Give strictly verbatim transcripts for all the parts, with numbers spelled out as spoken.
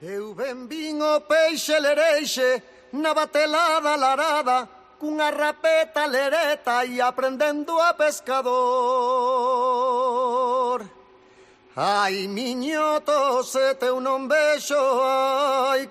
Eu ben vin o peixe lereixe na batelada larada cunha rapeta lereta e aprendendo a pescador. Ai, miñoto, se teu non vexo, ai,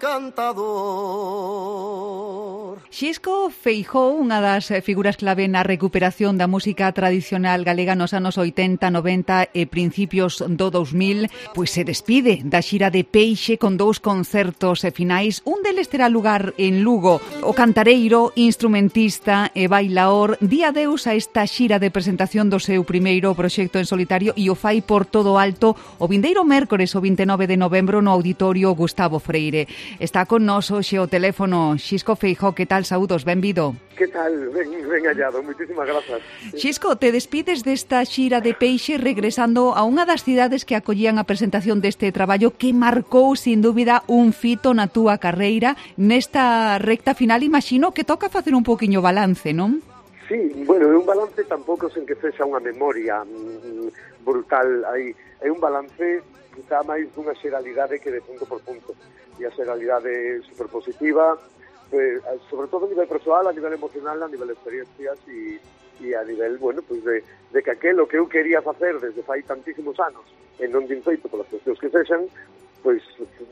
cantador. Xisco Feijóo, unha das figuras clave na recuperación da música tradicional galega nos anos oitenta, noventa e principios do dous mil, pois se despide da xira de Peixe con dous concertos finais. Un deles terá lugar en Lugo. O cantareiro, instrumentista e bailaor di adeus a esta xira de presentación do seu primeiro proxecto en solitario e o fai por todo alto o vindeiro mércores, o vinte e nove de novembro, no Auditorio Gustavo Freire. Está con nos hoxe o teléfono Xisco Feijóo. Que tal? Saúdos, benvido. Que tal? Ben, ben hallado, moitísimas grazas. Xisco, te despides desta xira de Peixe regresando a unha das cidades que acollían a presentación deste traballo que marcou, sin dúbida, un fito na túa carreira. Nesta recta final, imagino que toca facer un poquinho balance, non? Sí, bueno, é un balance tampouco sen que sexa unha memoria mm, brutal aí. É un balance quizá máis dunha xeralidade que de punto por punto. E a xeralidade superpositiva, pues, sobre todo a nivel persoal, a nivel emocional, a nivel experiencias e, e a nivel, bueno, pues de, de que aquelo que eu quería facer desde fai tantísimos anos e non din feito polas cuestións que sexan, pois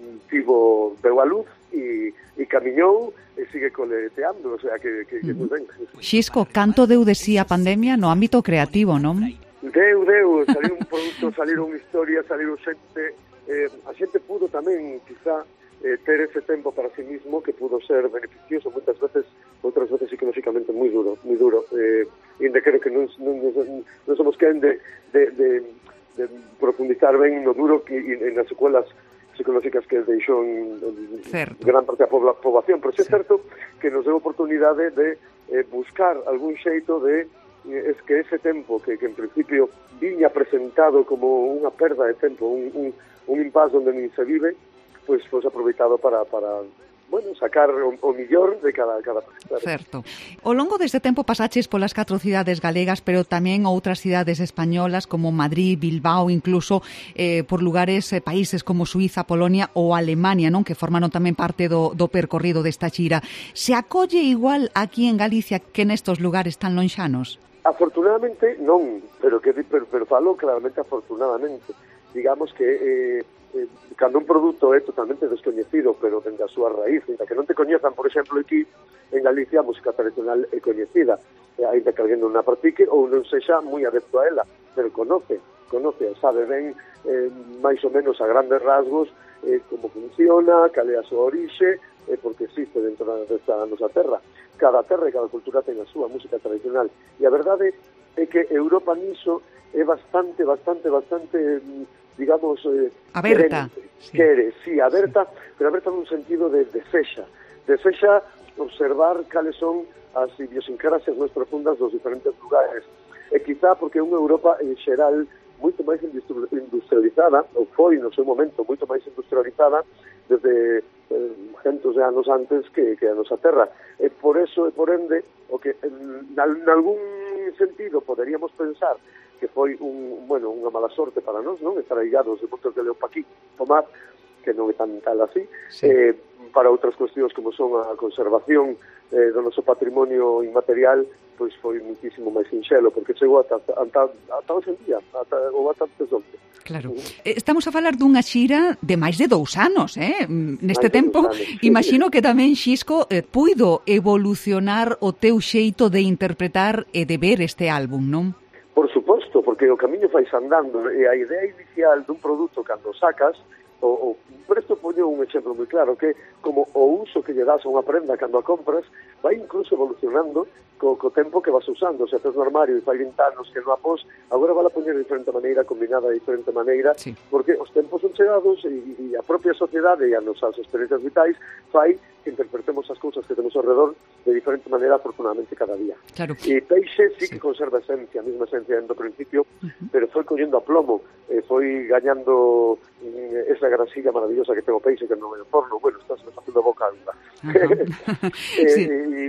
tivo, deu a luz e, e camiñou e sigue coleteando, o sea que, que, que moi ben. Xisco, canto deu de si a pandemia no ámbito creativo, non? Deu, deu, saliu un produto, saliron historias, saliron xente, eh, a xente pudo tamén, quizá, eh, ter ese tempo para sí mismo que pudo ser beneficioso, moitas veces, outras veces psicológicamente moi duro, moi duro, eh, ainda creo que non, non, non somos quen de, de, de, de profundizar ben no duro que, en, en as secuelas psicológicas que deixou en, en gran parte da poboación, pero é sí certo que nos deu oportunidade de eh, buscar algún xeito de es que ese tempo que, que en principio viña presentado como unha perda de tempo, un, un, un impas onde nin se vive, pois pues, foi aproveitado para, para bueno, sacar o, o millor de cada, cada claro. Certo. Ao longo deste tempo pasaches polas catro cidades galegas, pero tamén outras cidades españolas como Madrid, Bilbao, incluso eh, por lugares, eh, países como Suiza, Polonia ou Alemania, non, que formaron tamén parte do, do percorrido desta xira. Se acolle igual aquí en Galicia que nestos lugares tan lonxanos? Afortunadamente non, pero que pero, pero falo claramente afortunadamente. Digamos que eh, eh, cando un produto é totalmente descoñecido, pero dende a súa raíz, ainda que non te coñezan, por exemplo, aquí en Galicia a música tradicional é coñecida, eh, ainda que alguén non a practique ou non sexa moi adepto a ela, pero conoce, conoce, sabe ben eh, máis ou menos a grandes rasgos eh, como funciona, cal é a súa orixe, eh, porque existe dentro desta nosa terra. Cada terra e cada cultura ten a súa música tradicional. E a verdade é que Europa niso é bastante, bastante, bastante, digamos... Eh, aberta. Sí. Quere, sí, aberta, sí. Pero aberta nun sentido de desexa. Desexa observar cales son as idiosincrasias máis profundas dos diferentes lugares. E quizá porque é unha Europa en xeral moito máis industrializada, ou foi no seu momento moito máis industrializada desde eh, centos de anos antes que, que a nosa terra. E por eso, e por ende, o que en, en algún sentido poderíamos pensar que foi un, bueno, unha mala sorte para nós, non? Estar aillados de Montes de León pa aquí, o mar, que non é tan tal así, sí. eh, para outras cuestións como son a conservación eh, do noso patrimonio inmaterial, pois foi muitísimo máis sinxelo, porque chegou ata, ata, ata hoxe en día, ata, ou ata antes onde. Claro. Estamos a falar dunha xira de máis de dous anos, eh? Neste tempo, anos, sí. Imagino que tamén, Xisco, eh, puido evolucionar o teu xeito de interpretar e de ver este álbum, non? Por suposto, porque o camiño fais andando, e a idea inicial dun produto cando sacas, o, o, por isto poño un exemplo moi claro, que como o uso que lle das a unha prenda cando a compras, vai incluso evolucionando co, co tempo que vas usando. Se tes no armario e fai vinte anos que non a pos, agora vai a poñer de diferente maneira, combinada de diferente maneira, sí. Porque os tempos son chegados e, e a propia sociedade e as nosas experiencias vitais fai que interpretemos as cousas que temos ao redor de diferente maneira, afortunadamente, cada día. Claro. E Peixe sí, sí que conserva esencia, a mesma esencia do principio, uh-huh. Pero foi collendo a plomo, eh, foi gañando eh, esa grasilla maravillosa que ten o Peixe, que non é o forno. Bueno, estás me facendo boca a vida. Uh-huh. eh, Sí. E, e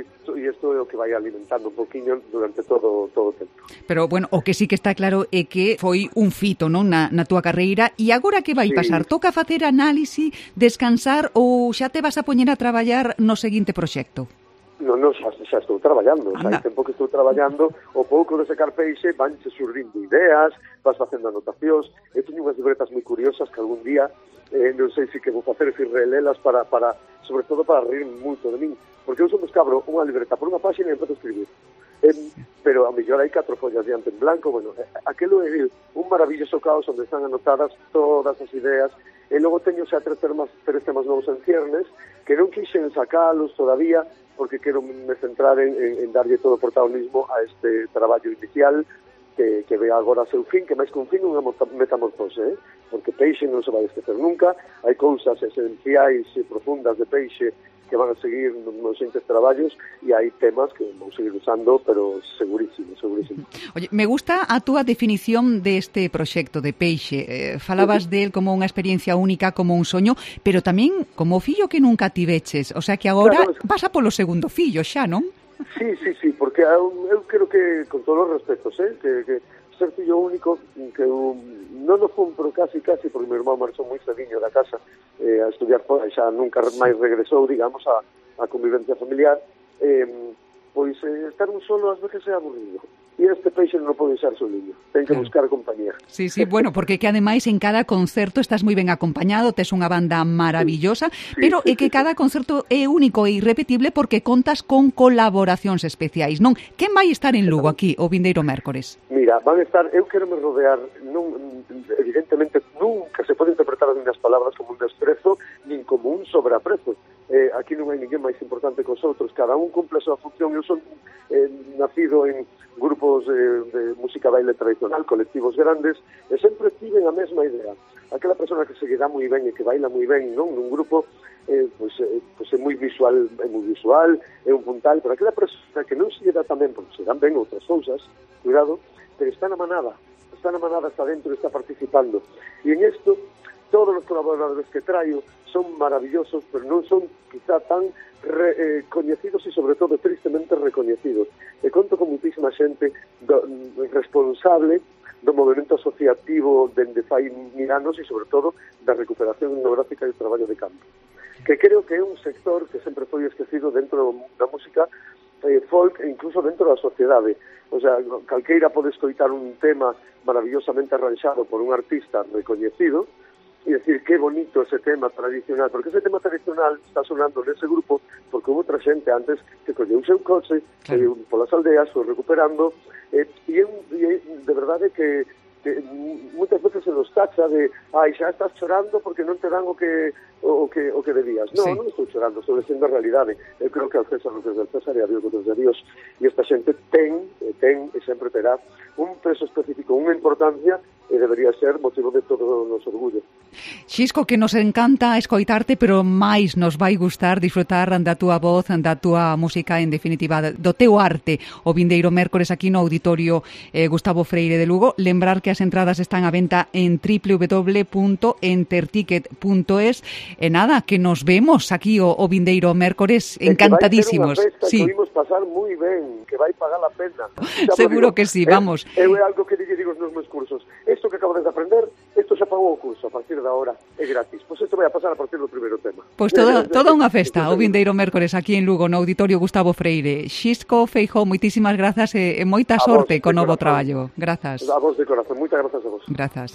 isto é o que vai alimentando un poquinho durante todo, todo o tempo. Pero, bueno, o que sí que está claro é que foi un fito, non, na, na túa carreira, e agora que vai Sí. pasar? Toca facer análise, descansar ou xa te vas a poñer a traballar no seguinte proxecto? Non, non, xa, xa estou traballando, xa Anda. hai tempo que estou traballando, o pouco de secar peixe vanche surdindo ideas, vas facendo anotacións, eu teño unhas libretas moi curiosas que algún día, eh, non sei se que vou facer, se relelas para, para, sobre todo para rir moito de min, porque eu son descabro unha libreta por unha página e empezo a escribir. Eh, pero a mellor hai catro follas diante en blanco, bueno, eh, aquelo é un maravilloso caos onde están anotadas todas as ideas, e logo teño xa tres temas, tres temas novos en ciernes, que non quixen sacalos todavía, porque quero me centrar en, en, en darlle todo o protagonismo a este traballo inicial, que, que ve agora a seu fin, que máis que un fin unha metamorfose, eh? Porque Peixe non se vai esquecer nunca, hai cousas esenciais e profundas de Peixe que van a seguir nos seguintes traballos e hai temas que vou seguir usando, pero segurísimo, segurísimo. Oye, me gusta a túa definición deste proxecto de Peixe. Eh, falabas uh-huh. del como unha experiencia única, como un soño, pero tamén como o fillo que nunca tiveches. O sea que agora claro, pasa polo segundo fillo xa, non? Sí, sí, sí, porque eu, eu creo que, con todos os respetos, eh, que, que ser fillo único, que eu non o fun, pero casi, casi, porque meu irmão marchou moi cediño da casa eh, a estudiar fora, e xa nunca máis regresou, digamos, a, a convivencia familiar, eh, pois eh, estar un solo ás veces é aburrido. E este Peixe non pode ser soliño, ten que claro. buscar compañía. Sí, sí, bueno, porque que ademais en cada concerto estás moi ben acompañado, tes unha banda maravillosa, sí, pero sí, é que sí, cada concerto é único e irrepetible porque contas con colaboracións especiais, non? Quen vai estar en Lugo aquí o vindeiro mércores? Mira, van a estar, eu quero me rodear, non, evidentemente nunca se pode interpretar as minhas palabras como un desprezo, nin como un sobreaprezo. Eh, aquí non hai ninguén máis importante que os outros, cada un cumple a súa función. Eu son eh, nacido en grupos eh, de música baile tradicional, colectivos grandes, e sempre tiven a mesma idea. Aquela persona que se lle dá moi ben e que baila moi ben, non, nun grupo, eh, pois, eh, pois é moi visual, é moi visual, é un puntal, pero aquela persona que non se lle dá tamén, porque se dan ben outras cousas, cuidado, pero está na manada, está na manada, está dentro, está participando. E en isto, todos os colaboradores que traio son maravillosos, pero non son quizá tan re, eh, coñecidos e sobre todo tristemente recoñecidos. E conto con muitísima xente do, responsable do movimento asociativo dende fai mil anos e sobre todo da recuperación etnográfica e do traballo de campo, que creo que é un sector que sempre foi esquecido dentro da música eh, folk e incluso dentro da sociedade. O sea, calqueira pode escoitar un tema maravillosamente arranxado por un artista recoñecido e decir que bonito ese tema tradicional, porque ese tema tradicional está sonando nese grupo porque hubo outra xente antes que colleu o seu coche, claro. eh, polas aldeas, foi recuperando, eh, e, e de verdade que, que moitas veces se nos tacha de ai, xa estás chorando porque non te dan o que o que o que debías. Non, sí. non estou chorando, estou dicindo a realidade. Eu creo que al César lo que es del César e a Dios lo que es de Dios. E esta xente ten, ten e sempre terá un peso específico, unha importancia e debería ser motivo de todo o noso orgullo. Xisco, que nos encanta escoitarte, pero máis nos vai gustar disfrutar da túa voz, da túa música, en definitiva, do teu arte. O vindeiro mércores aquí no Auditorio eh, Gustavo Freire de Lugo. Lembrar que as entradas están á venta en doble u doble u doble u punto enterticket punto es. E nada, que nos vemos aquí o, o vindeiro mércores, encantadísimos. É que vai ser unha festa sí. que vimos pasar moi ben, que vai pagar a pena. Seguro que sí, vamos. É, é algo que digo, digo nos meus cursos. Isto que acabo de aprender, isto xa pagou o curso, a partir da hora é gratis. Pois isto vai a pasar a partir do primeiro tema. Pois toda, toda unha festa, o vindeiro mércores aquí en Lugo, no Auditorio Gustavo Freire. Xisco Feijóo, moitísimas grazas e, e moita a sorte co novo traballo. Grazas. A vos de corazón, moitas grazas a vos. Grazas.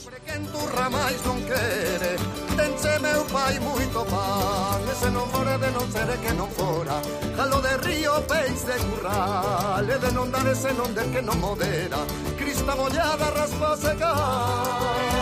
Tense meu pai moito pan, ese non fora de non ser que non fora, jalo de río, peix de curral, e de non dar ese non del que non modera, crista mollada raspa secar.